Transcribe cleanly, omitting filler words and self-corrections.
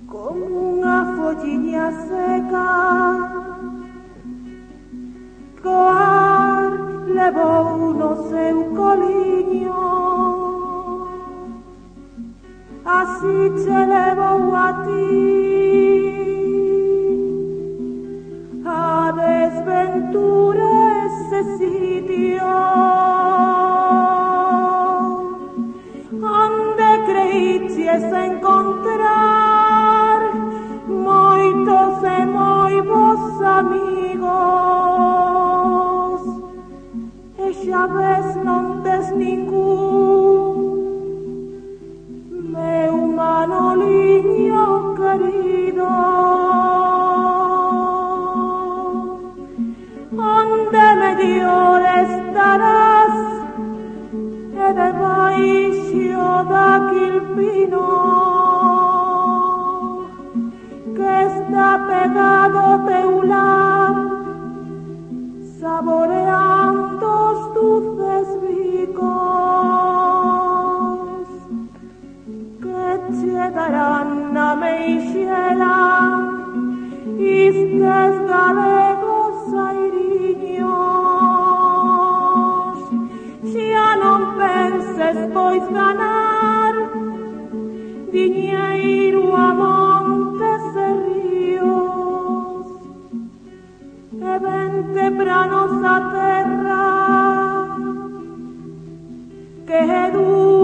como unha folliña seca, coar levou no seu coliño, así che levou a ti a desventura ese sitio onde creíches encontrar moitos e moi bons amigos, e xa ves non tes ningún, meu Manoliño querido. Onde mellor estarás e debaixo daquil pino que está pegado ao teu lado, saboreando os dulces bicos que chegarán na meixela istes galegos airiños. Xa non penses pois ganar diñeiro a montes e ríos, e vente pra nosa terra que é dura